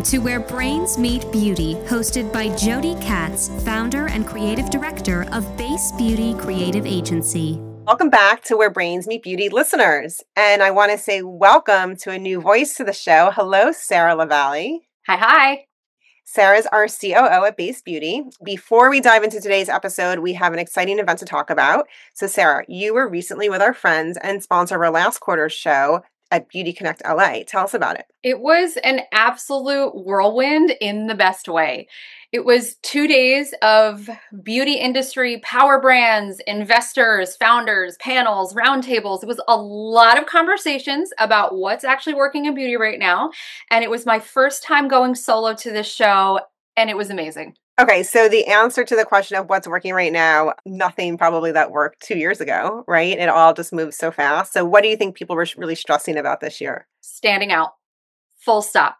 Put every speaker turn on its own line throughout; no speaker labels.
Welcome to Where Brains Meet Beauty, hosted by Jody Katz, founder and creative director of Base Beauty Creative Agency.
Welcome back to Where Brains Meet Beauty listeners. And I want to say welcome to a new voice to the show. Hello, Sarah LaValle.
Hi.
Sarah's our COO at Base Beauty. Before we dive into today's episode, we have an exciting event to talk about. So Sarah, you were recently with our friends and sponsor of our last quarter's show at Beauty Connect LA. Tell us about it.
It was an absolute whirlwind in the best way. It was 2 days of beauty industry power brands, investors, founders, panels, roundtables. It was a lot of conversations about what's actually working in beauty right now. And it was my first time going solo to this show, and it was amazing.
Okay, so the answer to the question of what's working right now, nothing probably that worked 2 years ago, right? It all just moves so fast. So what do you think people were really stressing about this year?
Standing out, full stop.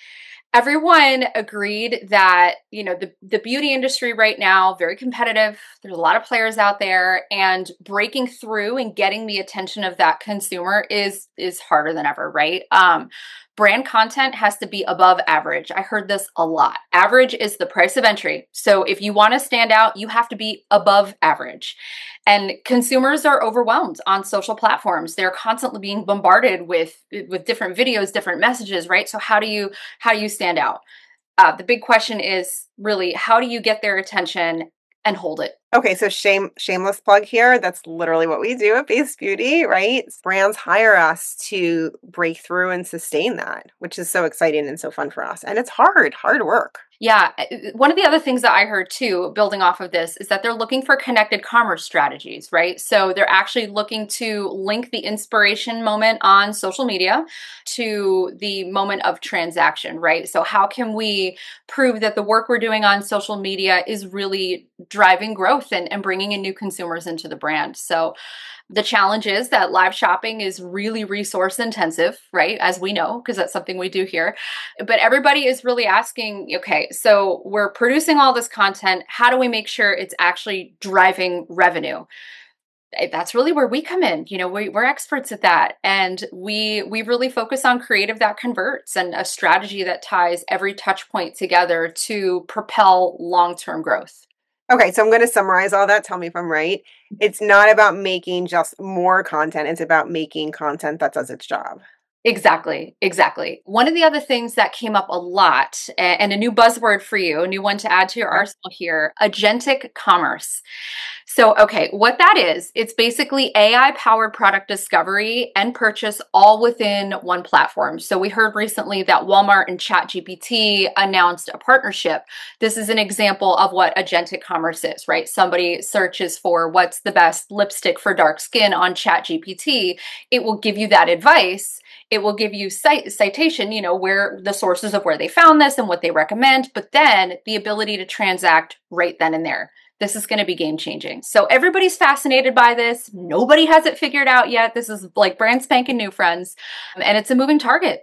Everyone agreed that, the beauty industry right now, very competitive. There's a lot of players out there, and breaking through and getting the attention of that consumer is harder than ever, right? Brand content has to be above average. I heard this a lot. Average is the price of entry. So if you want to stand out, you have to be above average. And consumers are overwhelmed on social platforms. They're constantly being bombarded with different videos, different messages, right? So how do you stand out? The big question is really, how do you get their attention and hold it?
Okay, so shameless plug here. That's literally what we do at Base Beauty, right? Brands hire us to break through and sustain that, which is so exciting and so fun for us. And it's hard work.
Yeah. One of the other things that I heard too, building off of this, is that they're looking for connected commerce strategies, right? So they're actually looking to link the inspiration moment on social media to the moment of transaction, right? So how can we prove that the work we're doing on social media is really driving growth and bringing in new consumers into the brand? So the challenge is that live shopping is really resource intensive, right? As we know, because that's something we do here. But everybody is really asking, okay, so we're producing all this content. How do we make sure it's actually driving revenue? That's really where we come in. We're experts at that. And we really focus on creative that converts and a strategy that ties every touch point together to propel long-term growth.
Okay, so I'm going to summarize all that. Tell me if I'm right. It's not about making just more content. It's about making content that does its job.
Exactly. One of the other things that came up a lot, and a new buzzword for you, a new one to add to your arsenal here, agentic commerce. So, okay, what that is, it's basically AI-powered product discovery and purchase all within one platform. So we heard recently that Walmart and ChatGPT announced a partnership. This is an example of what agentic commerce is, right? Somebody searches for what's the best lipstick for dark skin on ChatGPT. It will give you that advice. It will give you citation, where the sources of where they found this and what they recommend, but then the ability to transact right then and there. This is going to be game changing. So everybody's fascinated by this. Nobody has it figured out yet. This is like brand spanking new, friends. And it's a moving target.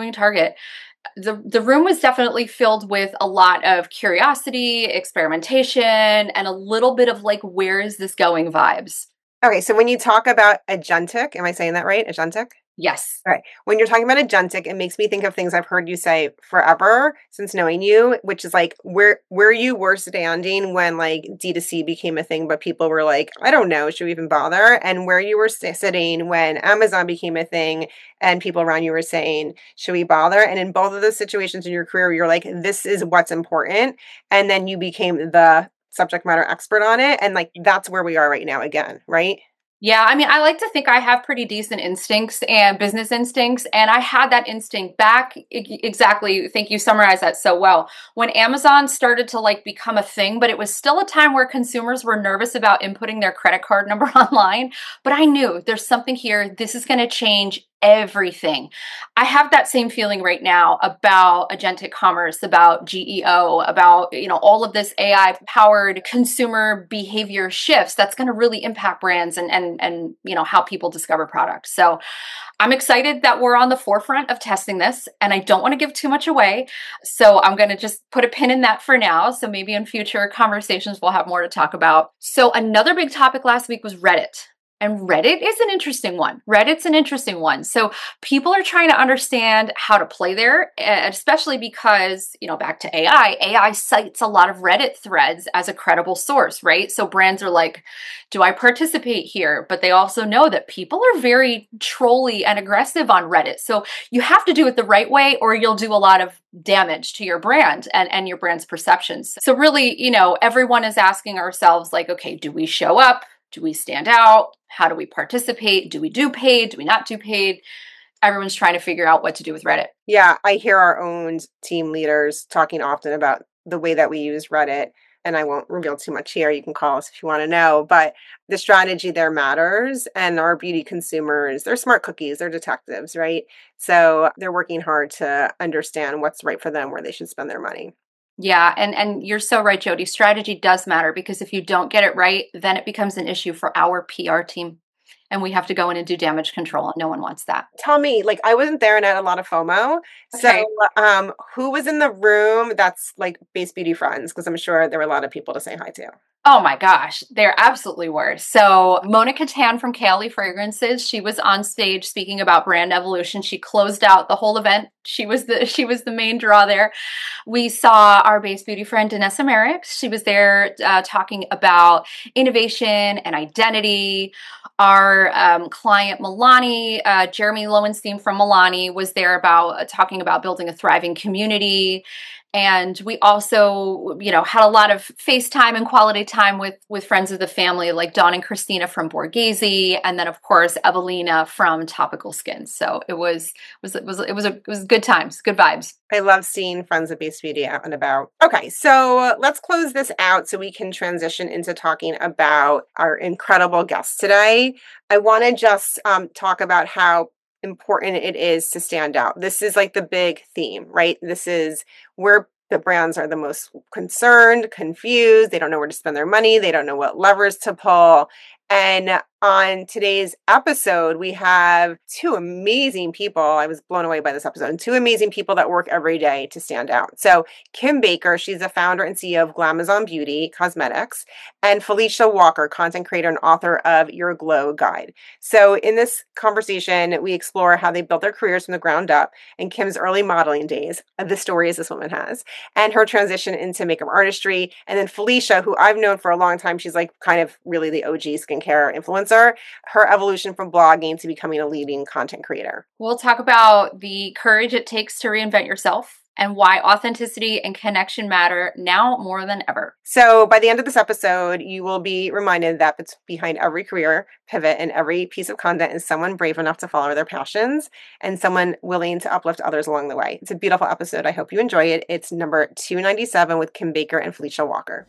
The room was definitely filled with a lot of curiosity, experimentation, and a little bit of like, where is this going vibes.
Okay, so when you talk about agentic, am I saying that right? Agentic?
Yes.
All right. When you're talking about agentic, it makes me think of things I've heard you say forever since knowing you, which is like where you were standing when like D2C became a thing, but people were like, I don't know, should we even bother? And where you were sitting when Amazon became a thing and people around you were saying, should we bother? And in both of those situations in your career, you're like, this is what's important. And then you became the subject matter expert on it. And like, that's where we are right now again, right?
Yeah, I like to think I have pretty decent instincts and business instincts, and I had that instinct back exactly. Thank you, summarized that so well. When Amazon started to like become a thing, but it was still a time where consumers were nervous about inputting their credit card number online, but I knew there's something here. This is going to change everything. I have that same feeling right now about agentic commerce, about GEO, about, all of this AI powered consumer behavior shifts that's going to really impact brands and how people discover products. So I'm excited that we're on the forefront of testing this, and I don't want to give too much away. So I'm going to just put a pin in that for now. So maybe in future conversations, we'll have more to talk about. So another big topic last week was Reddit. And Reddit is an interesting one. Reddit's an interesting one. So people are trying to understand how to play there, especially because, back to AI, AI cites a lot of Reddit threads as a credible source, right? So brands are like, do I participate here? But they also know that people are very trolly and aggressive on Reddit. So you have to do it the right way, or you'll do a lot of damage to your brand and your brand's perceptions. So really, everyone is asking ourselves like, okay, do we show up? Do we stand out? How do we participate? Do we do paid? Do we not do paid? Everyone's trying to figure out what to do with Reddit.
Yeah, I hear our own team leaders talking often about the way that we use Reddit. And I won't reveal too much here. You can call us if you want to know. But the strategy there matters. And our beauty consumers, they're smart cookies. They're detectives, right? So they're working hard to understand what's right for them, where they should spend their money.
Yeah, and you're so right, Jody. Strategy does matter, because if you don't get it right, then it becomes an issue for our PR team. And we have to go in and do damage control, and no one wants that.
Tell me, like, I wasn't there and I had a lot of FOMO.
Okay.
So who was in the room that's like Base Beauty friends? Because I'm sure there were a lot of people to say hi to.
Oh my gosh, there absolutely were. So Monica Tan from Kaylee Fragrances, she was on stage speaking about brand evolution. She closed out the whole event. She was the main draw there. We saw our Base Beauty friend Danessa Merrick. She was there talking about innovation and identity. Our client Milani, Jeremy Lowenstein from Milani, was there talking about building a thriving community. And we also, had a lot of FaceTime and quality time with friends of the family, like Dawn and Christina from Borghese, and then of course Evelina from Topical Skin. So it was good times, good vibes.
I love seeing friends of Base Beauty out and about. Okay, so let's close this out so we can transition into talking about our incredible guest today. I want to just talk about how important it is to stand out. This is like the big theme, right? This is where the brands are the most concerned, confused. They don't know where to spend their money. They don't know what levers to pull. And on today's episode, we have two amazing people. I was blown away by this episode. Two amazing people that work every day to stand out. So Kim Baker, she's the founder and CEO of Glamazon Beauty Cosmetics, and Felicia Walker, content creator and author of Your Glow Guide. So in this conversation, we explore how they built their careers from the ground up, and Kim's early modeling days, the stories this woman has, and her transition into makeup artistry. And then Felicia, who I've known for a long time, she's like kind of really the OG skincare influencer, her evolution from blogging to becoming a leading content creator.
We'll talk about the courage it takes to reinvent yourself and why authenticity and connection matter now more than ever.
So by the end of this episode, you will be reminded that behind every career pivot and every piece of content is someone brave enough to follow their passions and someone willing to uplift others along the way. It's a beautiful episode. I hope you enjoy it. It's number 297 with Kim Baker and Felicia Walker.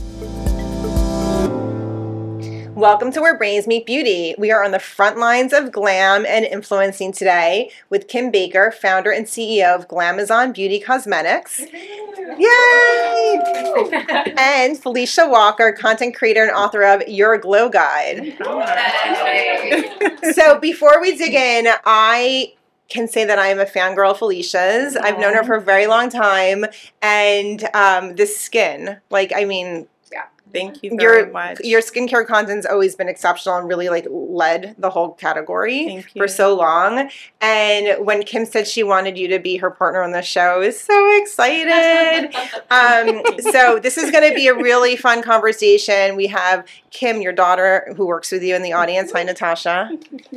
Welcome to Where Brains Meet Beauty. We are on the front lines of glam and influencing today with Kim Baker, founder and CEO of Glamazon Beauty Cosmetics. Yay! And Felicia Walker, content creator and author of Your Glow Guide. So before we dig in, I can say that I am a fangirl of Felicia's. I've known her for a very long time. And this skin,
thank you very much.
Your skincare content's always been exceptional and really led the whole category for so long. And when Kim said she wanted you to be her partner on the show, I was so excited. So this is going to be a really fun conversation. We have Kim, your daughter, who works with you in the audience. Hi, Natasha.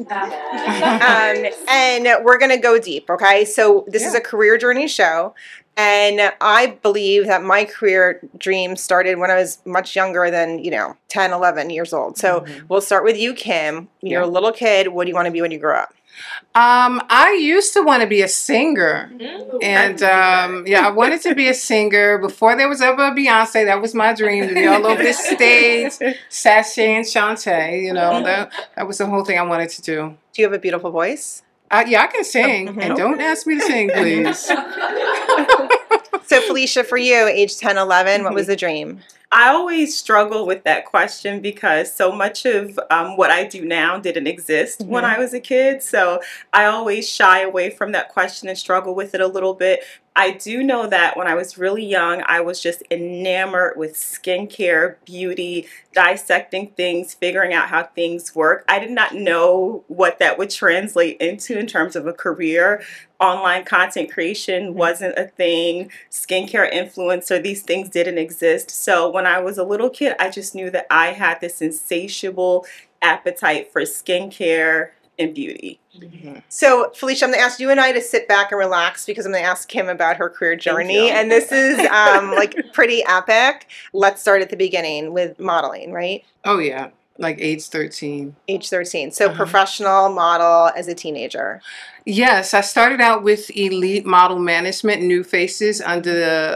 And we're going to go deep, okay? So this is a career journey show. And I believe that my career dream started when I was much younger than, 10, 11 years old. So we'll start with you, Kim. You're a little kid. What do you want to be when you grow up?
I used to want to be a singer. And I wanted to be a singer. Before there was ever a Beyonce, that was my dream, to be all over the stage, Sashay and Shantae. That was the whole thing I wanted to do.
Do you have a beautiful voice?
Yeah, I can sing. And don't ask me to sing, please.
So, Felicia, for you, age 10, 11, what was the dream?
I always struggle with that question because so much of what I do now didn't exist when I was a kid. So I always shy away from that question and struggle with it a little bit. I do know that when I was really young, I was just enamored with skincare, beauty, dissecting things, figuring out how things work. I did not know what that would translate into in terms of a career. Online content creation wasn't a thing. Skincare influencer, these things didn't exist. So when I was a little kid, I just knew that I had this insatiable appetite for skincare and beauty.
So, Felicia, I'm going to ask you and I to sit back and relax because I'm going to ask Kim about her career journey.
you.
And this is like pretty epic. Let's start at the beginning with modeling, right?
Oh, yeah. Like age 13.
Age 13. So, professional model as a teenager.
Yes, I started out with Elite Model Management, New Faces, under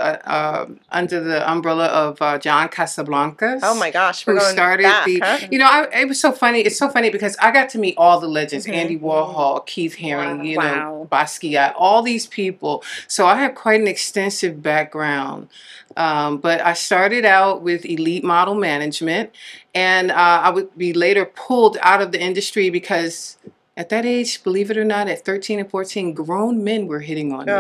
the umbrella of John Casablancas.
Oh my gosh, we're
who
going
started
back,
the?
huh?
You know, it was so funny. It's so funny because I got to meet all the legends: Andy Warhol, Keith Haring, you know, Basquiat, all these people. So I have quite an extensive background. But I started out with Elite Model Management, and I would be later pulled out of the industry because at that age, believe it or not, at 13 and 14, grown men were hitting on me.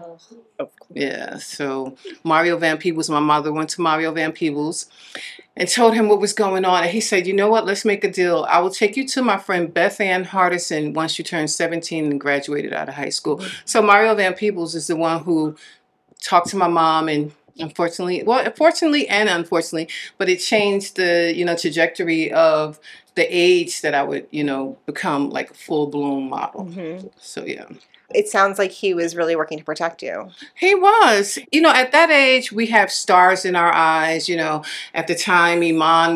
Yeah, so Mario Van Peebles, my mother went to Mario Van Peebles and told him what was going on. And he said, you know what, let's make a deal. I will take you to my friend Beth Ann Hardison once you turn 17 and graduated out of high school. So Mario Van Peebles is the one who talked to my mom, and fortunately and unfortunately, but it changed the, trajectory of the age that I would, become like a full-blown model. So, yeah.
It sounds like he was really working to protect you.
He was. At that age, we have stars in our eyes. At the time, Iman,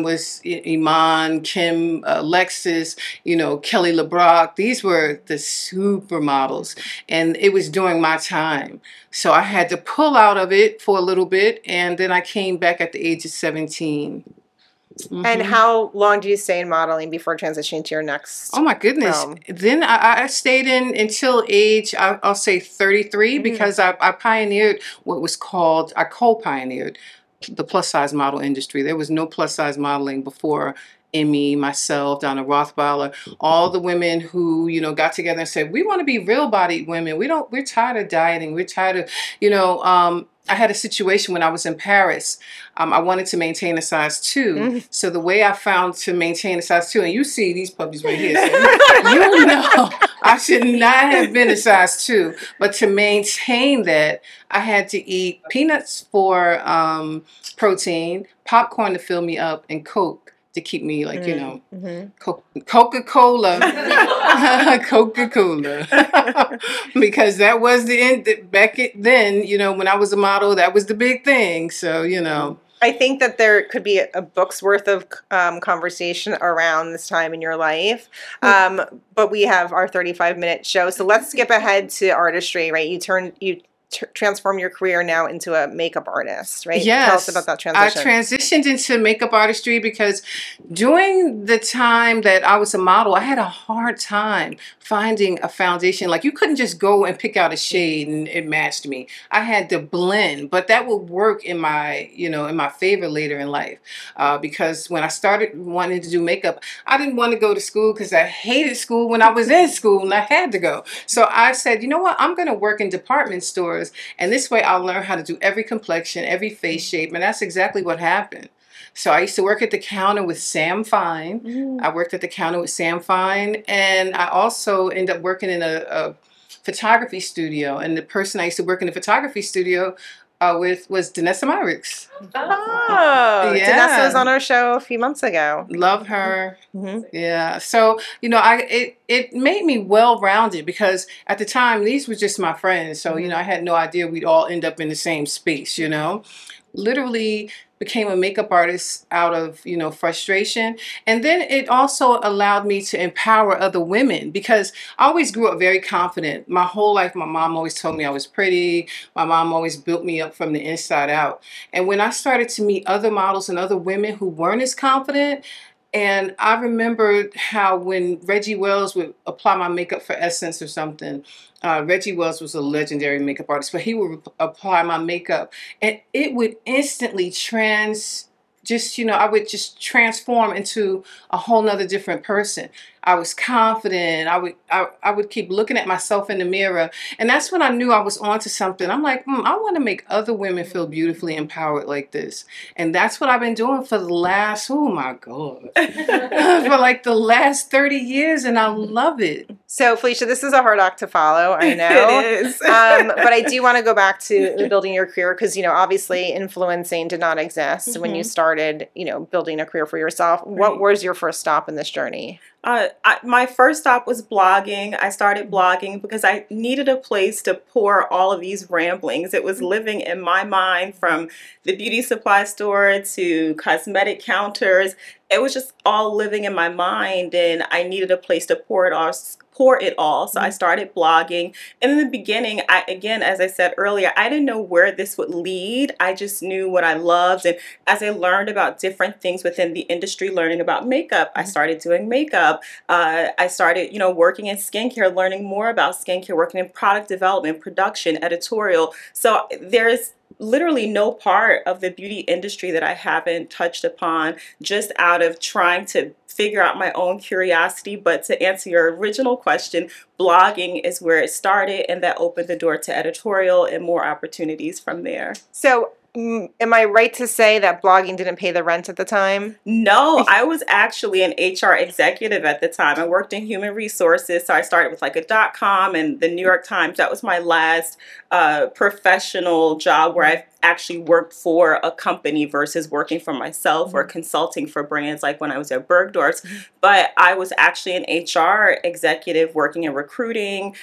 Kim, Lexus, Kelly LeBrock. These were the supermodels. And it was during my time. So I had to pull out of it for a little bit. And then I came back at the age of 17.
And how long do you stay in modeling before transitioning to your next?
Oh my goodness!
Realm?
Then I stayed in until age I'll say 33 because I pioneered what was called I co-pioneered the plus size model industry. There was no plus size modeling before Emmy, myself, Donna Rothweiler, all the women who got together and said we want to be real bodied women. We're tired of dieting. We're tired of I had a situation when I was in Paris. I wanted to maintain a size 2. So the way I found to maintain a size 2, and you see these puppies right here, so I should not have been a size 2. But to maintain that, I had to eat peanuts for protein, popcorn to fill me up, and Coke to keep me Coca-Cola. Coca-Cola. Because that was the end back then, when I was a model, that was the big thing. So,
I think that there could be a book's worth of conversation around this time in your life. But we have our 35-minute show. So let's skip ahead to artistry, right? You transform your career now into a makeup artist, right?
Yes.
Tell us about that transition.
I transitioned into makeup artistry because during the time that I was a model, I had a hard time finding a foundation. Like you couldn't just go and pick out a shade and it matched me. I had to blend, but that would work in my, in my favor later in life. Because when I started wanting to do makeup, I didn't want to go to school because I hated school when I was in school and I had to go. So I said, you know what? I'm going to work in department stores. And this way I'll learn how to do every complexion, every face shape. And that's exactly what happened. So I used to work at the counter with Sam Fine. I worked at the counter with Sam Fine. And I also ended up working in a photography studio. And the person I used to work in the photography studio with was Danessa Myricks.
Oh, yeah. Danessa was on our show a few months ago.
Love her. Yeah. So, it made me well-rounded because at the time, these were just my friends. So, I had no idea we'd all end up in the same space, Literally became a makeup artist out of, frustration. And then it also allowed me to empower other women because I always grew up very confident. My whole life, my mom always told me I was pretty. My mom always built me up from the inside out. And when I started to meet other models and other women who weren't as confident, and I remembered how when Reggie Wells would apply my makeup for Essence or something, Reggie Wells was a legendary makeup artist, but he would apply my makeup and it would instantly I would just transform into a whole nother different person. I was confident. I would keep looking at myself in the mirror. And that's when I knew I was onto something. I'm like, I want to make other women feel beautifully empowered like this. And that's what I've been doing for the last, oh my God, for like the last 30 years. And I love it.
So, Felicia, this is a hard act to follow, I know.
It is.
But I do want to go back to building your career because, obviously influencing did not exist when you started, building a career for yourself. Right. What was your first stop in this journey?
My first stop was blogging. I started blogging because I needed a place to pour all of these ramblings. It was living in my mind from the beauty supply store to cosmetic counters. It was just all living in my mind, and I needed a place to pour it all. So I started blogging. And in the beginning, again, as I said earlier, I didn't know where this would lead. I just knew what I loved. And as I learned about different things within the industry, learning about makeup, I started doing makeup. I started, working in skincare, learning more about skincare, working in product development, production, editorial. So there's literally no part of the beauty industry that I haven't touched upon, just out of trying to figure out my own curiosity. But to answer your original question, blogging is where it started, and that opened the door to editorial and more opportunities from there.
So am I right to say that blogging didn't pay the rent at the time?
No, I was actually an HR executive at the time. I worked in human resources. So I started with like a .com and the New York Times. That was my last professional job where I actually worked for a company versus working for myself or consulting for brands like when I was at Bergdorf's. But I was actually an HR executive working in recruiting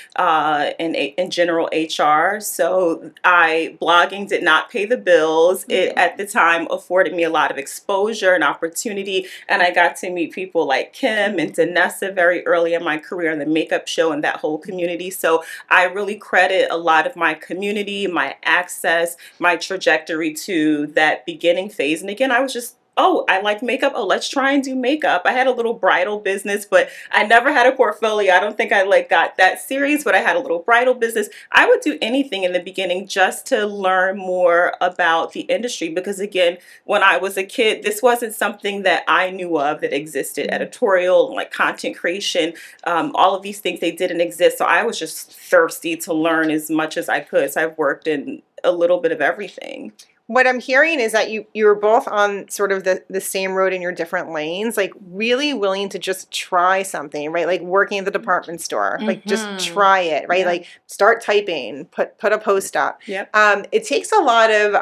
in general HR. So blogging did not pay the bills. It at the time afforded me a lot of exposure and opportunity. And I got to meet people like Kim and Danessa very early in my career in the makeup show and that whole community. So I really credit a lot of my community, my access, my trajectory to that beginning phase. And again, I was just, I like makeup. Let's try and do makeup. I had a little bridal business, but I never had a portfolio. I don't think I got that serious, but I had a little bridal business. I would do anything in the beginning just to learn more about the industry. Because again, when I was a kid, this wasn't something that I knew of that existed. Editorial, like content creation, all of these things, they didn't exist. So I was just thirsty to learn as much as I could. So I've worked in a little bit of everything.
What I'm hearing is that you were both on sort of the same road in your different lanes, like really willing to just try something, right? Like working at the department store, like just try it, right? Yeah. Like start typing, put a post up.
Yep.
It takes a lot of,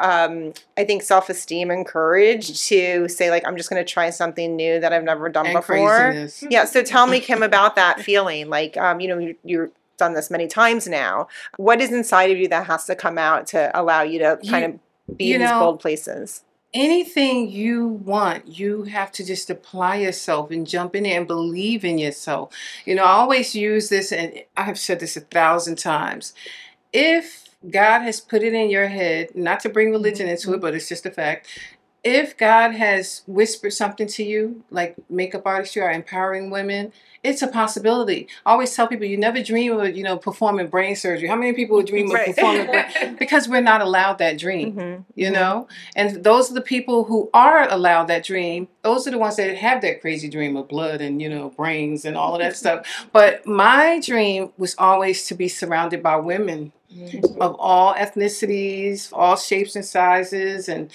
I think, self-esteem and courage to say, like, I'm just going to try something new that I've never done before.
Craziness.
Yeah. So tell me, Kim, about that feeling. Like, you're done this many times now. What is inside of you that has to come out to allow you to kind of be in these bold places?
Anything you want, you have to just apply yourself and jump in there and believe in yourself. I always use this, and I've said this 1,000 times. If God has put it in your head, not to bring religion into it, but it's just a fact. If God has whispered something to you, like makeup artistry or empowering women, it's a possibility. I always tell people, you never dream of, performing brain surgery. How many people would dream of performing brain? Because we're not allowed that dream, And those are the people who are allowed that dream. Those are the ones that have that crazy dream of blood and, brains and all of that stuff. But my dream was always to be surrounded by women. Of all ethnicities, all shapes and sizes, and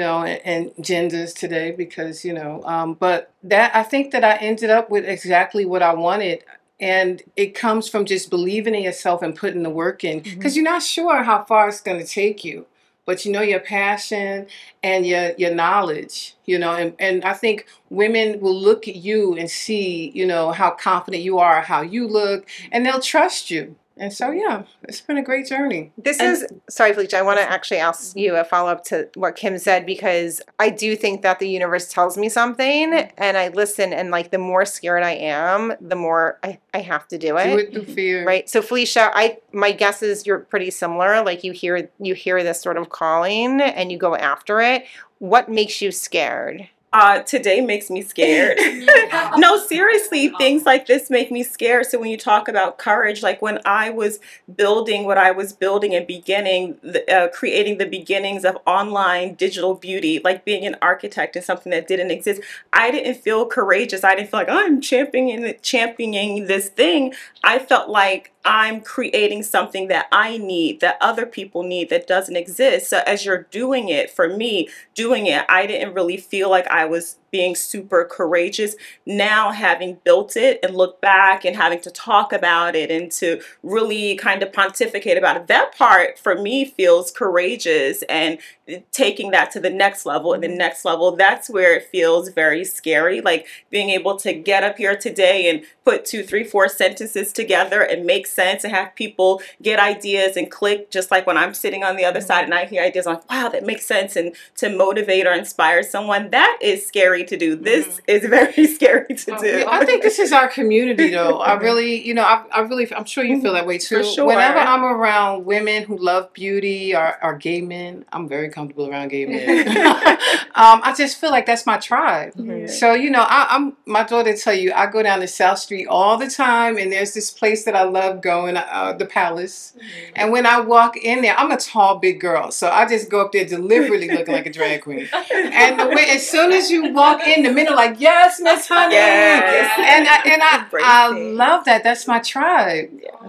and genders today, because but that I think that I ended up with exactly what I wanted, and it comes from just believing in yourself and putting the work in, because you're not sure how far it's going to take you, but your passion and your knowledge, and I think women will look at you and see how confident you are, how you look, and they'll trust you. And so, it's been a great journey.
Sorry, Felicia, I want to actually ask you a follow-up to what Kim said, because I do think that the universe tells me something, and I listen, and like the more scared I am, the more I have to do it.
Do it through fear.
Right. So, Felicia, my guess is you're pretty similar. Like you hear this sort of calling and you go after it. What makes you scared?
Today makes me scared. No, seriously, things like this make me scared. So when you talk about courage, like when I was building what I was building and beginning, creating the beginnings of online digital beauty, like being an architect and something that didn't exist, I didn't feel courageous. I didn't feel like I'm championing this thing. I felt like I'm creating something that I need, that other people need, that doesn't exist. So as you're doing it, for me, doing it, I didn't really feel like I was being super courageous. Now, having built it and look back and having to talk about it and to really kind of pontificate about it, that part for me feels courageous, and taking that to the next level and the next level, that's where it feels very scary. Like being able to get up here today and put 2, 3, 4 sentences together and make sense and have people get ideas and click, just like when I'm sitting on the other side and I hear ideas, I'm like, wow, that makes sense, and to motivate or inspire someone, that is scary to do. This is very scary to do.
Yeah, I think this is our community, though. I really, I'm sure you feel that way too.
For sure.
Whenever I'm around women who love beauty or gay men, I'm very comfortable around gay men. I just feel like that's my tribe. So, I'm my daughter tell you, I go down to South Street all the time, and there's this place that I love going, the Palace. And when I walk in there, I'm a tall, big girl, so I just go up there deliberately looking like a drag queen. And as soon as you walk in, the men are like, "Yes, Miss Honey," and I love that. That's my tribe.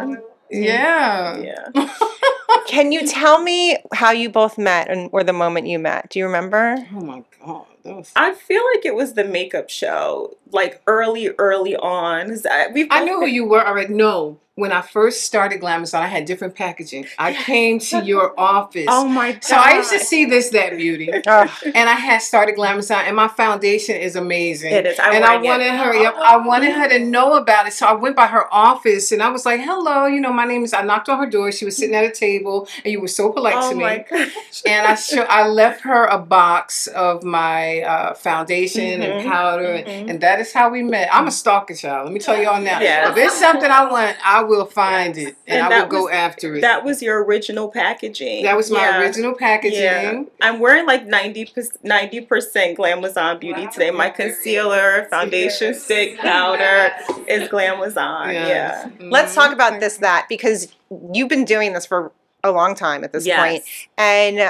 Yeah.
Can you tell me how you both met or the moment you met? Do you remember?
Oh my God.
I feel like it was the makeup show, like early on.
I knew who you were already. No. When I first started Glamazon, I had different packaging. I came to your office.
Oh my God.
So I used to see That Beauty. And I had started Glamazon, and my foundation is amazing.
It is.
I wanted her to know about it. So I went by her office, and I was like, hello, my name is, I knocked on her door. She was sitting at a table, and you were so polite to me.
Oh my gosh.
And I left her a box of my foundation and powder, and that is how we met. I'm a stalker, child. Let me tell you all now.
Yes.
If there's something I want, I will find it, and I will go after it.
That was your original packaging.
That was my original packaging.
Yeah. I'm wearing like 90% Glamazon beauty today. My concealer, foundation stick, powder is Glamazon. Yeah.
Let's talk about because you've been doing this for a long time at this point, and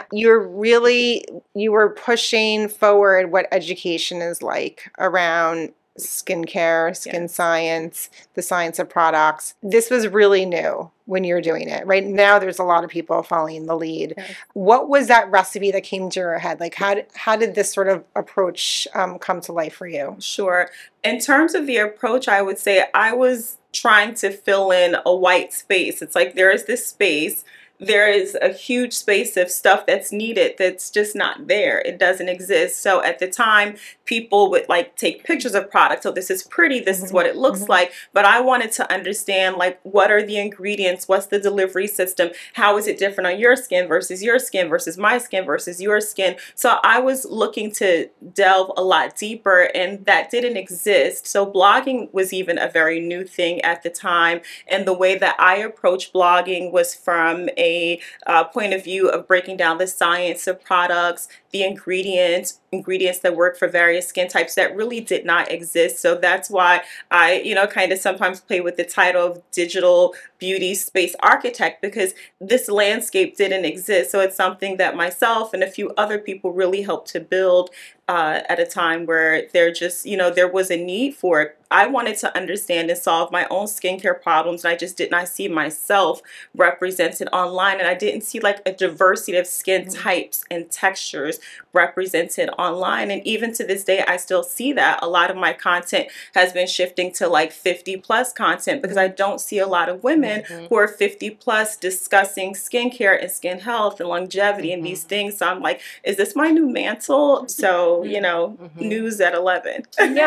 you were pushing forward what education is like around skincare, skin science, the science of products. This was really new when you were doing it. Right now, there's a lot of people following the lead. Yes. What was that recipe that came to your head? Like, how did this sort of approach come to life for you?
Sure. In terms of the approach, I would say I was trying to fill in a white space. It's like there is this space. There is a huge space of stuff that's needed that's just not there. It doesn't exist. So at the time, people would like take pictures of products. So this is pretty. This is what it looks like. But I wanted to understand, like, what are the ingredients? What's the delivery system? How is it different on your skin versus my skin versus your skin? So I was looking to delve a lot deeper, and that didn't exist. So blogging was even a very new thing at the time. And the way that I approached blogging was from a point of view of breaking down the science of products, the ingredients that work for various skin types that really did not exist. So that's why I, kind of sometimes play with the title of digital beauty space architect, because this landscape didn't exist. So it's something that myself and a few other people really helped to build at a time where there was a need for it. I wanted to understand and solve my own skincare problems, and I just did not see myself represented online, and I didn't see like a diversity of skin types and textures represented online. And even to this day, I still see that. A lot of my content has been shifting to like 50 plus content, because I don't see a lot of women who are 50 plus discussing skincare and skin health and longevity and these things. So I'm like, is this my new mantle? So, news at 11.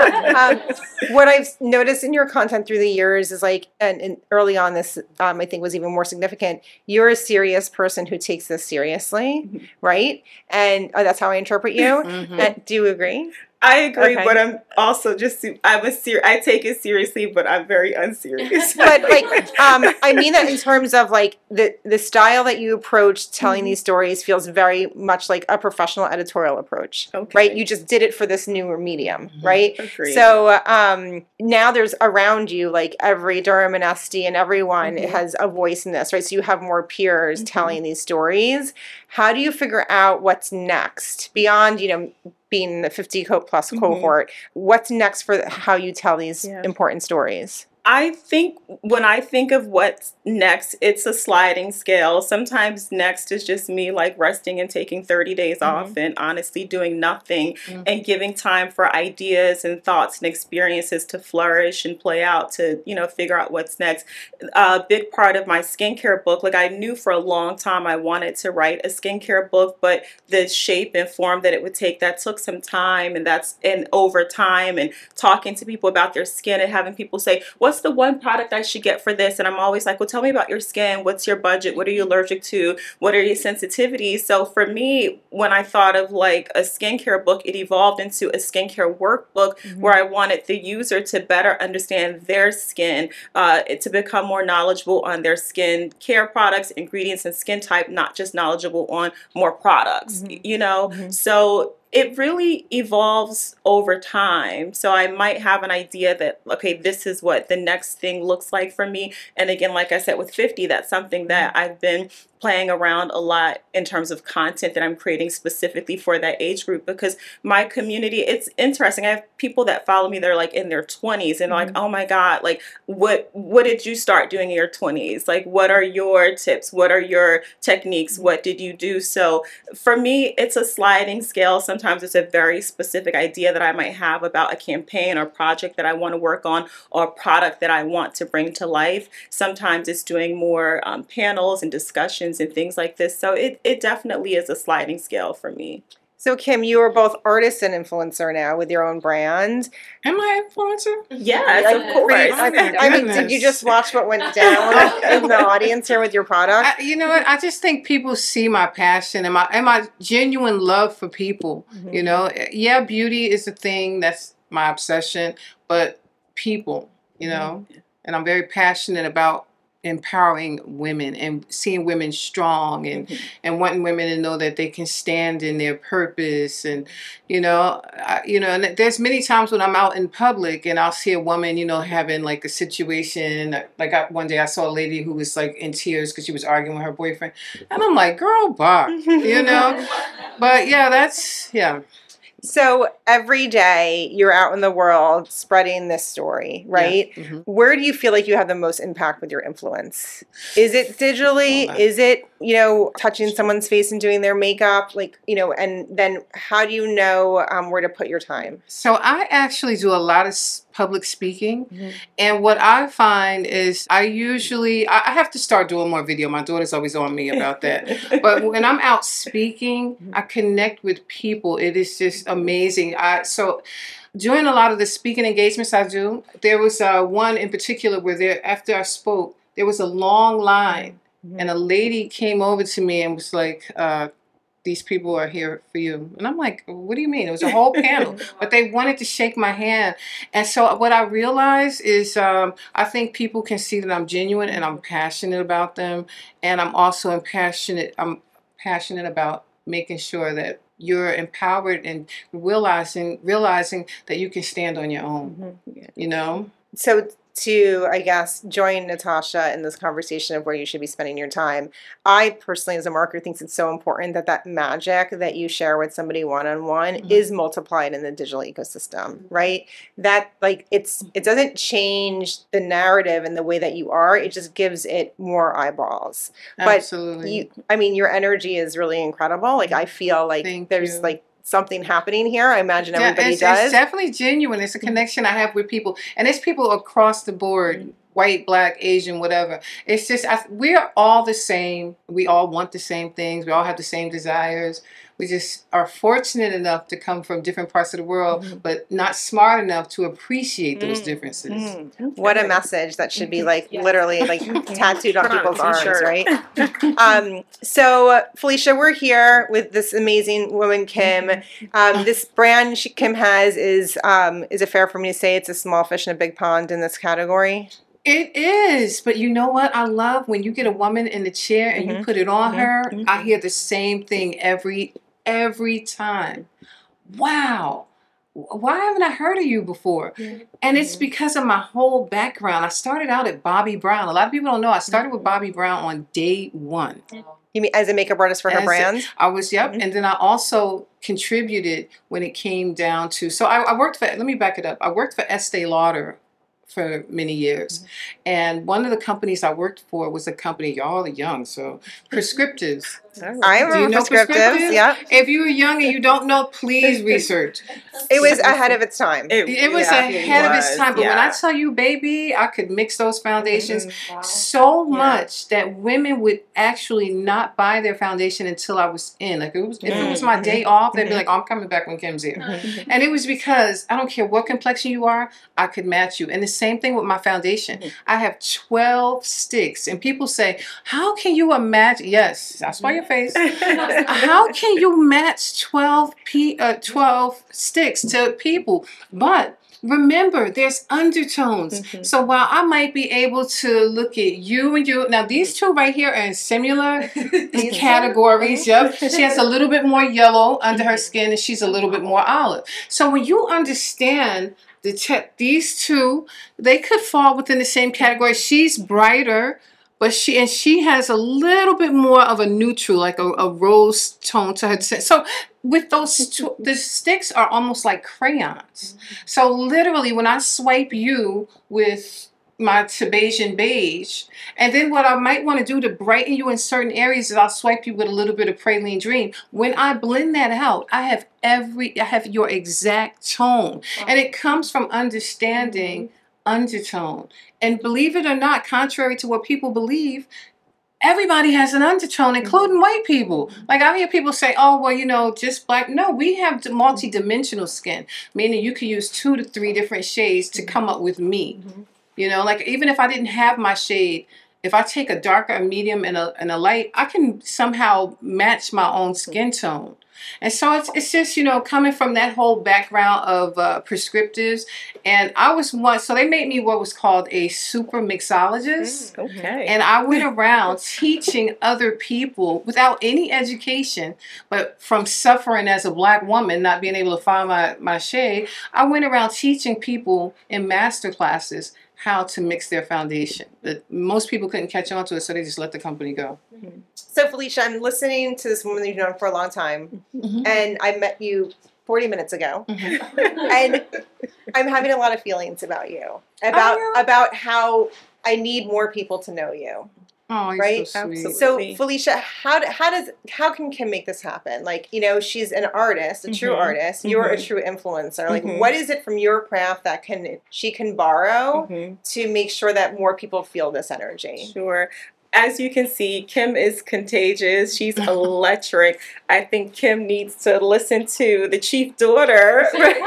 What I've noticed in your content through the years is like, and early on this, I think was even more significant. You're a serious person who takes this seriously, right? And that's how I interpret you. Do you agree?
I agree,
Okay.
but I'm also I take it seriously, but I'm very unserious.
But like, I mean that in terms of like the style that you approach telling these stories feels very much like a professional editorial approach,
Okay.
right? You just did it for this newer medium, right?
Agreed.
So now there's around you like every Durham and Esty and everyone has a voice in this, right? So you have more peers telling these stories. How do you figure out what's next beyond, being the 50 plus cohort? What's next for how you tell these important stories?
I think when I think of what's next, it's a sliding scale. Sometimes next is just me like resting and taking 30 days off and honestly doing nothing and giving time for ideas and thoughts and experiences to flourish and play out to, figure out what's next. A big part of my skincare book, like I knew for a long time I wanted to write a skincare book, but the shape and form that it would take, that took some time, and over time and talking to people about their skin and having people say, what's the one product I should get for this? And I'm always like, well, tell me about your skin. What's your budget? What are you allergic to? What are your sensitivities? So for me, when I thought of like a skincare book, it evolved into a skincare workbook where I wanted the user to better understand their skin, to become more knowledgeable on their skin care products, ingredients, and skin type, not just knowledgeable on more products, So it really evolves over time. So I might have an idea that, okay, this is what the next thing looks like for me. And again, like I said, with 50, that's something that I've been playing around a lot in terms of content that I'm creating specifically for that age group, because my community, it's interesting. I have people that follow me, they're like in their 20s and like, oh my God, like what did you start doing in your 20s? Like, what are your tips? What are your techniques? What did you do? So for me, it's a sliding scale. Sometimes it's a very specific idea that I might have about a campaign or project that I want to work on or a product that I want to bring to life. Sometimes it's doing more panels and discussions and things like this. So it definitely is a sliding scale for me.
So Kim, you are both artist and influencer now with your own brand.
Am I an influencer?
Yes, of course.
I mean, did you just watch what went down in the audience here with your product?
You know what? I just think people see my passion and my genuine love for people. Yeah, beauty is a thing that's my obsession, but people, and I'm very passionate about empowering women and seeing women strong and wanting women to know that they can stand in their purpose. And and there's many times when I'm out in public and I'll see a woman having like a situation, like one day I saw a lady who was like in tears because she was arguing with her boyfriend, and I'm like, girl, bye. But yeah.
So every day you're out in the world spreading this story, right?
Yeah.
Where do you feel like you have the most impact with your influence? Is it digitally? Is it, touching someone's face and doing their makeup? And then how do you know where to put your time?
So I actually do a lot of public speaking. And what I find is I have to start doing more video. My daughter's always on me about that. But when I'm out speaking, I connect with people. It is just amazing. So during a lot of the speaking engagements I do, there was one in particular where after I spoke, there was a long line. And a lady came over to me and was like, these people are here for you. And I'm like, what do you mean? It was a whole panel, but they wanted to shake my hand. And so what I realized is I think people can see that I'm genuine and I'm passionate about them. And I'm also passionate about making sure that you're empowered and realizing that you can stand on your own,
So to, I guess, join Natasha in this conversation of where you should be spending your time, I personally, as a marketer, think it's so important that magic that you share with somebody one-on-one is multiplied in the digital ecosystem, right? That, it doesn't change the narrative and the way that you are. It just gives it more eyeballs.
Absolutely.
But your energy is really incredible. I feel like there's something happening here. I imagine everybody does.
It's definitely genuine. It's a connection I have with people. And it's people across the board, white, black, Asian, whatever. It's just, we are all the same. We all want the same things. We all have the same desires. We just are fortunate enough to come from different parts of the world, but not smart enough to appreciate those differences.
What a message that should be like literally like tattooed on people's arms, right? So Felicia, we're here with this amazing woman, Kim. This brand Kim has is it fair for me to say it's a small fish in a big pond in this category?
It is, but you know what? I love when you get a woman in the chair and you put it on her. I hear the same thing every time. Wow. Why haven't I heard of you before? And it's because of my whole background. I started out at Bobbi Brown. A lot of people don't know. I started with Bobbi Brown on day one.
You mean as a makeup artist for her brand?
I was, and then I also contributed when it came down to, so I worked for, let me back it up. I worked for Estee Lauder for many years. And one of the companies I worked for was a company, y'all are young, so Prescriptives.
I remember Prescriptives, yeah.
If you were young and you don't know, please research.
It was ahead of its time.
It was ahead of its time. But when I tell you, baby, I could mix those foundations so much that women would actually not buy their foundation until I was in. Like if it was my day off, they'd be like, oh, I'm coming back when Kim's here. And it was because I don't care what complexion you are, I could match you. And the same thing with my foundation. I have 12 sticks. And people say, how can you imagine? Yes, that's why your face. How can you match 12 sticks to people? But remember, there's undertones. So while I might be able to look at you and you, now these two right here are in similar categories. Yep. She has a little bit more yellow under her skin and she's a little bit more olive. So when you understand these two, they could fall within the same category. She's brighter, but she has a little bit more of a neutral, like a rose tone to her. So with those two, the sticks are almost like crayons. So literally when I swipe you with my Tabajan beige, and then what I might want to do to brighten you in certain areas is I'll swipe you with a little bit of Praline Dream. When I blend that out, I have your exact tone. And it comes from understanding undertone. And believe it or not, contrary to what people believe, everybody has an undertone, including white people. Like I hear people say, oh, well, you know, just black. No, we have multi-dimensional skin, meaning you can use 2 to 3 different shades to come up with me. You know, like even if I didn't have my shade, if I take a darker, a medium, and a light, I can somehow match my own skin tone. And so it's just, you know, coming from that whole background of Prescriptives. And I was so they made me what was called a super mixologist. And I went around teaching other people without any education, but from suffering as a black woman, not being able to find my shade, I went around teaching people in master classes how to mix their foundation. But most people couldn't catch on to it, so they just let the company go.
So Felicia, I'm listening to this woman that you've known for a long time, and I met you 40 minutes ago, and I'm having a lot of feelings about you, about how I need more people to know you.
Oh, you're
right?
so sweet.
So Felicia, how can Kim make this happen? Like, you know, she's an artist, a true artist. You're a true influencer. Like, what is it from your craft that she can borrow to make sure that more people feel this energy?
Sure. As you can see, Kim is contagious. She's electric. I think Kim needs to listen to the chief daughter.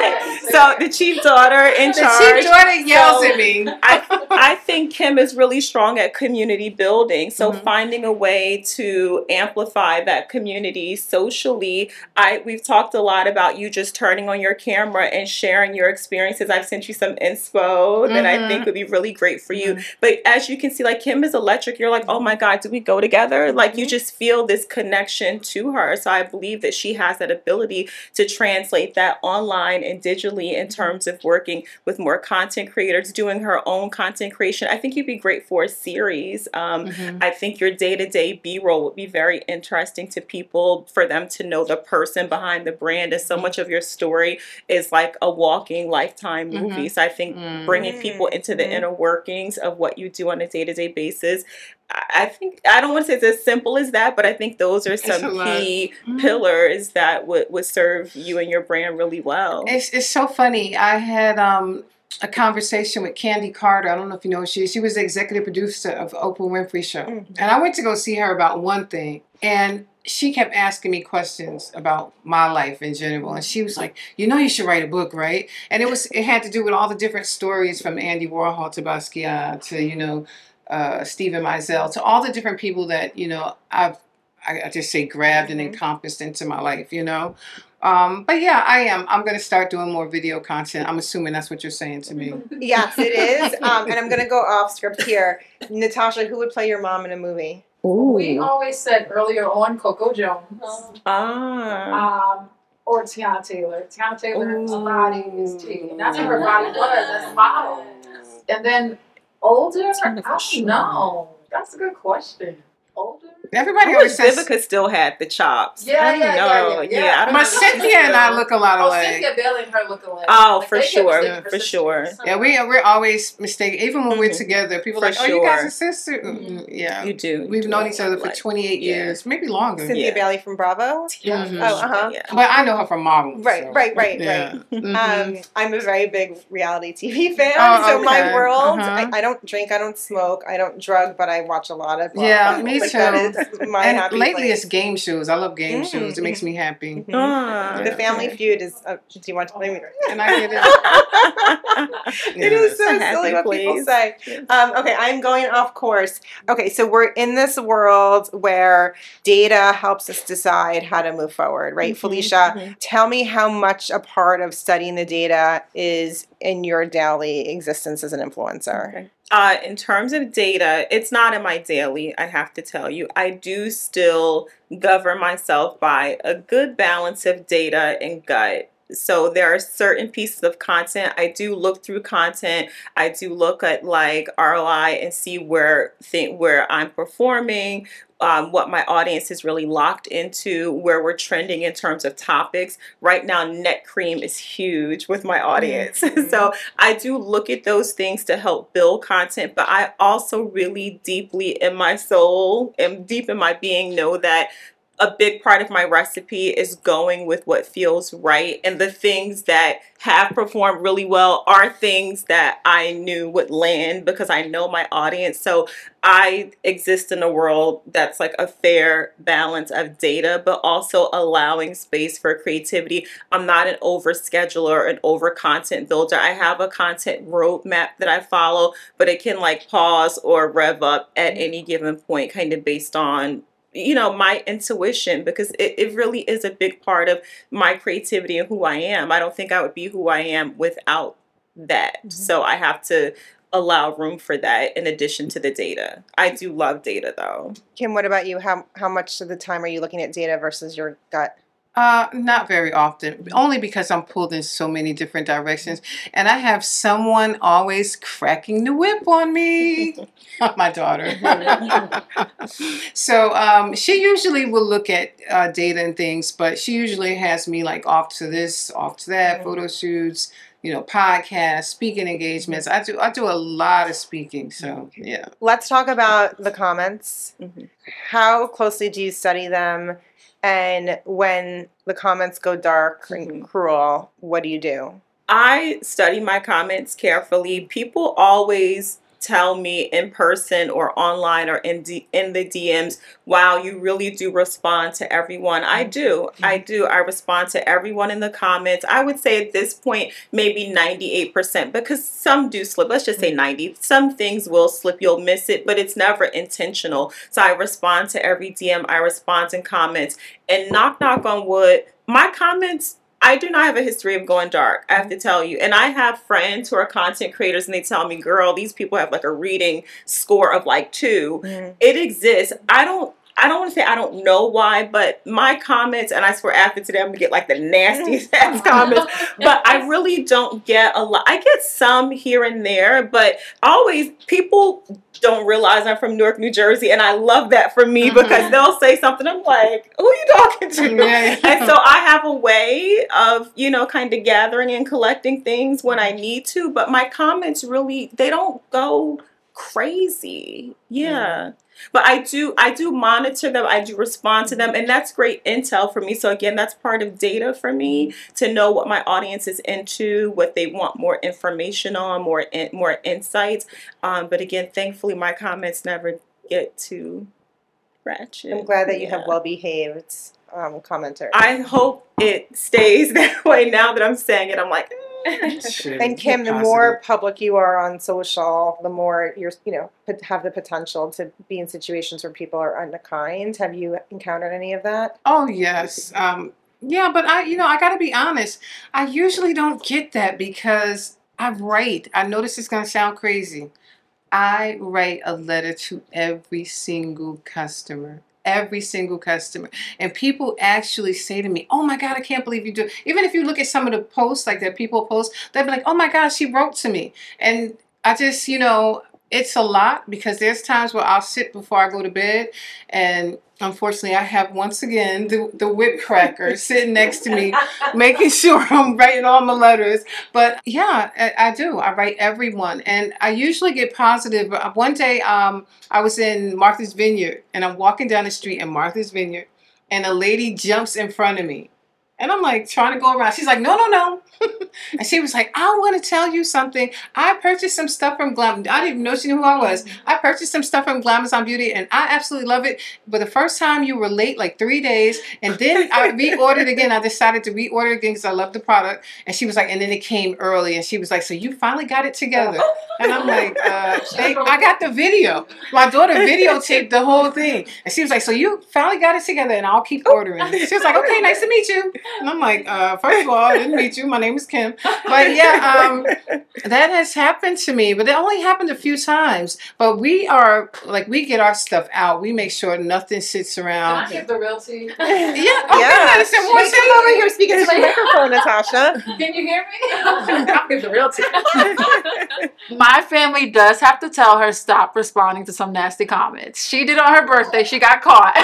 So the chief daughter in charge.
The chief daughter yells at me.
I think Kim is really strong at community building. So finding a way to amplify that community socially. We've talked a lot about you just turning on your camera and sharing your experiences. I've sent you some inspo that I think would be really great for you. But as you can see, like Kim is electric. You're like, oh my God, do we go together? Like you just feel this connection to her. So I believe that she has that ability to translate that online and digitally in terms of working with more content creators, doing her own content creation. I think you'd be great for a series. I think your day-to-day B-roll would be very interesting to people for them to know the person behind the brand. And so much of your story is like a walking Lifetime movie. So I think bringing people into the inner workings of what you do on a day-to-day basis, I don't want to say it's as simple as that, but I think those are some key pillars that would serve you and your brand really well.
It's so funny. I had a conversation with Candy Carter. I don't know if you know who she is. She was the executive producer of Oprah Winfrey Show.
Mm-hmm.
And I went to go see her about one thing. And she kept asking me questions about my life in general. And she was like, you should write a book, right? And it had to do with all the different stories from Andy Warhol to Basquiat to, Stephen Meisel, to all the different people that, I just say grabbed and encompassed into my life, But yeah, I'm going to start doing more video content. I'm assuming that's what you're saying to me.
Yes, it is. And I'm going to go off script here. Natasha, who would play your mom in a movie?
We always said earlier on Coco Jones. Or Tiana Taylor. Tiana Taylor's body is T. And that's what her body was. That's model. And then older, I don't know. That's a good question. Older?
Everybody
I
always
wish
says
Vivica still had the chops.
Yeah.
I don't
but
know.
Cynthia and I look a lot alike.
Cynthia Bailey and her look alike.
Oh,
Like,
for
they get
sure,
mistaken
for sure.
sisters.
Yeah, we're always mistaken. Even when we're together, people are
For
like, "Oh, you guys
sure.
are sisters." Yeah,
You do.
We've known each other for
Like,
28 years, maybe longer.
Cynthia
Yeah.
Bailey from Bravo?
Yeah.
Mhm.
Oh, uh-huh.
Yeah.
But I know her from modeling.
Right,
so.
right.
Yeah. Mhm.
I'm a very big reality TV fan,
Oh,
so my
okay.
world,
Uh-huh.
I don't drink, I don't smoke, I don't drug, but I watch a lot of
Yeah, me
like,
too.
That is my
And
happy
lately
place.
it's game shows. I love game shows. It makes me happy.
The Family Feud is. Do you want to play me?
And I get it.
It is so
Happy
silly what people
place.
say. Okay, I'm going off course. Okay, so we're in this world where data helps us decide how to move forward, right? Felicia, tell me how much a part of studying the data is in your daily existence as an influencer.
Okay. In terms of data, it's not in my daily, I have to tell you. I do still govern myself by a good balance of data and gut. So there are certain pieces of content. I do look through content. I do look at like ROI and see where I'm performing, what my audience is really locked into, where we're trending in terms of topics. Right now, neck cream is huge with my audience. So I do look at those things to help build content, but I also really deeply in my soul and deep in my being know that a big part of my recipe is going with what feels right. And the things that have performed really well are things that I knew would land because I know my audience. So I exist in a world that's like a fair balance of data, but also allowing space for creativity. I'm not an over scheduler, an over content builder. I have a content roadmap that I follow, but it can like pause or rev up at any given point, kind of based on my intuition, because it really is a big part of my creativity and who I am. I don't think I would be who I am without that. So I have to allow room for that in addition to the data. I do love data though.
Kim, what about you? How much of the time are you looking at data versus your gut?
Not very often, only because I'm pulled in so many different directions. And I have someone always cracking the whip on me. My daughter. So she usually will look at data and things, but she usually has me like off to this, off to that, photo shoots, podcasts, speaking engagements. I do a lot of speaking. So yeah.
Let's talk about the comments. How closely do you study them? And when the comments go dark and cruel, what do you do?
I study my comments carefully. People always tell me in person or online or in the DMs, wow, you really do respond to everyone. I do. I respond to everyone in the comments. I would say at this point, maybe 98%, because some do slip. Let's just say 90. Some things will slip. You'll miss it, but it's never intentional. So I respond to every DM. I respond in comments. And knock on wood, my comments, I do not have a history of going dark, I have to tell you. And I have friends who are content creators and they tell me, girl, these people have like a reading score of like 2. It exists. I don't want to say I don't know why, but my comments, and I swear after today I'm going to get like the nastiest ass comments, but I really don't get a lot. I get some here and there, but always people don't realize I'm from Newark, New Jersey, and I love that for me because they'll say something, I'm like, who are you talking to? And so I have a way of, kind of gathering and collecting things when I need to, but my comments really, they don't go crazy. Yeah. But I do monitor them. I do respond to them, and that's great intel for me. So again, that's part of data for me to know what my audience is into, what they want more information on, more insights. But again, thankfully, my comments never get too ratchet.
I'm glad that you have well-behaved commenters.
I hope it stays that way. Now that I'm saying it, I'm like.
And Kim, the more public you are on social, the more you're, have the potential to be in situations where people are unkind. Have you encountered any of that?
Oh, yes. Yeah, but I got to be honest. I usually don't get that because I write. I know this is going to sound crazy. I write a letter to every single customer. Every single customer. And people actually say to me, oh my God, I can't believe you do. Even if you look at some of the posts like that people post, they'll be like, oh my God, she wrote to me. And I just, it's a lot because there's times where I'll sit before I go to bed and unfortunately I have once again the whip cracker sitting next to me making sure I'm writing all my letters. But yeah, I do. I write everyone and I usually get positive. One day I was in Martha's Vineyard and I'm walking down the street in Martha's Vineyard and a lady jumps in front of me. And I'm like trying to go around. She's like, no. And she was like, I want to tell you something. I purchased some stuff from Glam. I didn't even know she knew who I was. I purchased some stuff from Glamazon Beauty and I absolutely love it. But the first time you were late like 3 days. And then I reordered again. I decided to reorder again because I love the product. And she was like, and then it came early. And she was like, so you finally got it together. And I'm like, I got the video. My daughter videotaped the whole thing. And she was like, so you finally got it together and I'll keep ordering. She was like, okay, nice to meet you. And I'm like, first of all, I didn't meet you. My name is Kim. But yeah, that has happened to me. But it only happened a few times. But we get our stuff out. We make sure nothing sits around.
Can I give the realty?
Yeah. Okay,
Come over here speaking to my microphone, Natasha.
Can you hear me? I'll give the realty. My family does have to tell her stop responding to some nasty comments. She did on her birthday. She got caught.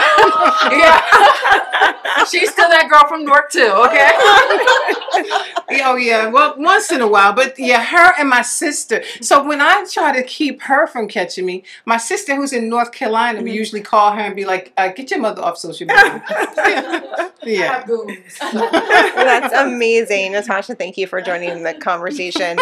Yeah. She's still that girl from Newark too, okay?
Oh yeah, well once in a while, but yeah, her and my sister. So when I try to keep her from catching me, my sister who's in North Carolina, we usually call her and be like, get your mother off social media. Yeah.
That's amazing. Natasha, thank you for joining the conversation.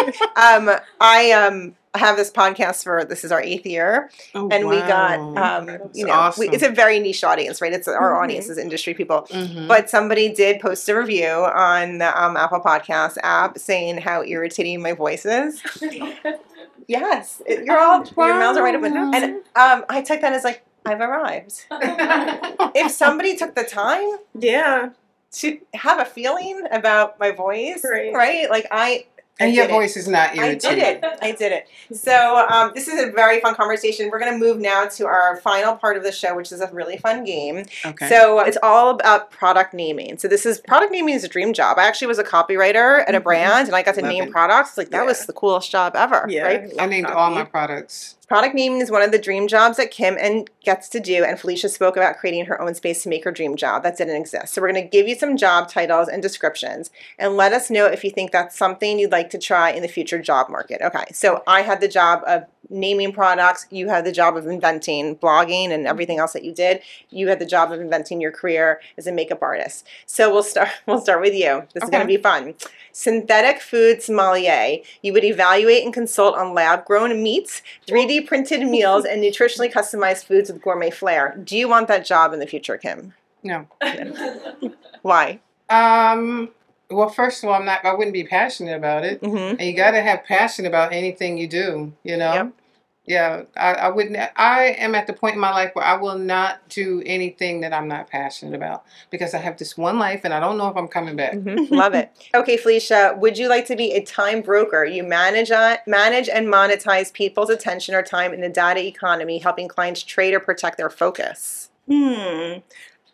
I have this podcast this is our 8th year.
Oh,
and
wow.
we got,
awesome.
it's a very niche audience, right? It's our audience is industry people. But somebody did post a review on the Apple Podcast app saying how irritating my voice is. Yes. Your mouths are right open. And I took that as like, I've arrived. If somebody took the time to have a feeling about my voice, right? Like
and your voice is not irritating.
I did it. So this is a very fun conversation. We're going to move now to our final part of the show, which is a really fun game.
Okay.
So it's all about product naming. So product naming is a dream job. I actually was a copywriter at a brand, and I got to name products. Like that was the coolest job ever. Yeah. Right?
I named all my products.
Product naming is one of the dream jobs that Kim gets to do, and Felicia spoke about creating her own space to make her dream job. That didn't exist. So we're going to give you some job titles and descriptions, and let us know if you think that's something you'd like to try in the future job market. Okay, so I had the job of naming products. You had the job of inventing blogging and everything else that you did. You had the job of inventing your career as a makeup artist. So we'll start with you. This is going to be fun. Synthetic food sommelier. You would evaluate and consult on lab-grown meats, 3D printed meals, and nutritionally customized foods with gourmet flair. Do you want that job in the future, Kim?
No.
Why?
Well, first of all, I wouldn't be passionate about it. And you got to have passion about anything you do, Yep. Yeah, I wouldn't. I am at the point in my life where I will not do anything that I'm not passionate about because I have this one life and I don't know if I'm coming back.
Love it. Okay, Felicia, would you like to be a time broker? You manage and monetize people's attention or time in the data economy, helping clients trade or protect their focus.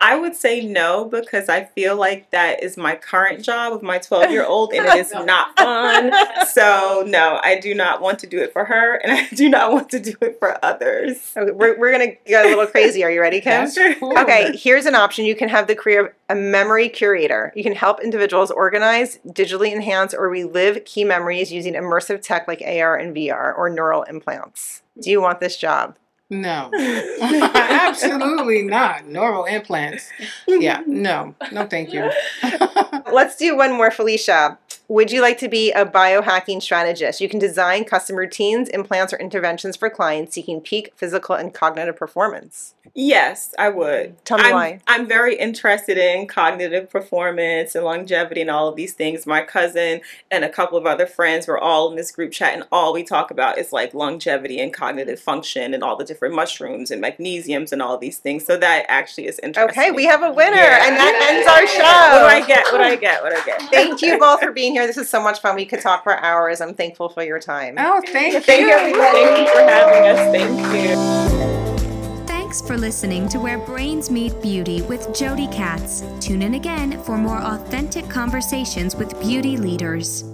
I would say no, because I feel like that is my current job of my 12-year-old, and it is not fun. So no, I do not want to do it for her, and I do not want to do it for others.
Okay, we're going to get a little crazy. Are you ready, Kim?
Cool.
Okay, here's an option. You can have the career of a memory curator. You can help individuals organize, digitally enhance, or relive key memories using immersive tech like AR and VR or neural implants. Do you want this job?
No, absolutely not. Neural implants. Yeah, no, thank you.
Let's do one more, Felicia. Would you like to be a biohacking strategist? You can design custom routines, implants, or interventions for clients seeking peak physical and cognitive performance.
Yes, I would.
Tell me why.
I'm very interested in cognitive performance and longevity and all of these things. My cousin and a couple of other friends were all in this group chat, and all we talk about is like longevity and cognitive function and all the different mushrooms and magnesiums and all these things. So that actually is interesting.
Okay, we have a winner,
Yeah.
and that ends our show.
What do I get? What do I get? What do I get?
Thank you both for being here. This is so much fun. We could talk for hours. I'm thankful for your time.
Oh, thank you.
Thank you, everybody. Thank you for having us. Thank you.
Thanks for listening to Where Brains Meet Beauty with Jody Katz. Tune in again for more authentic conversations with beauty leaders.